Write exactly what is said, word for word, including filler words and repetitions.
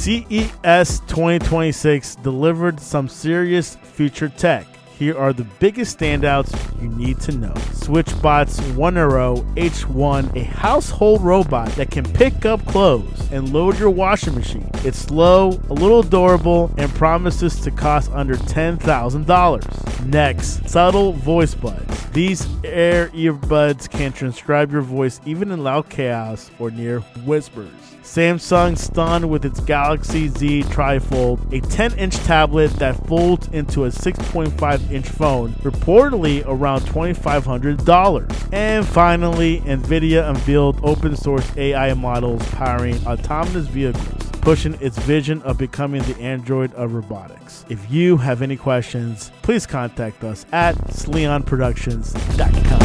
C E S twenty twenty-six delivered some serious future tech. Here are the biggest standouts you need to know. SwitchBot's Onero H one, a household robot that can pick up clothes and load your washing machine. It's slow, a little adorable, and promises to cost under ten thousand dollars. Next, Subtle Voice Buds. These Air earbuds can transcribe your voice even in loud chaos or near whispers. Samsung stunned with its Galaxy Z Trifold, a ten-inch tablet that folds into a six point five inch phone, reportedly around two thousand five hundred dollars. And finally, NVIDIA unveiled open-source A I models powering autonomous vehicles, pushing its vision of becoming the Android of robotics. If you have any questions, please contact us at sleon productions dot com.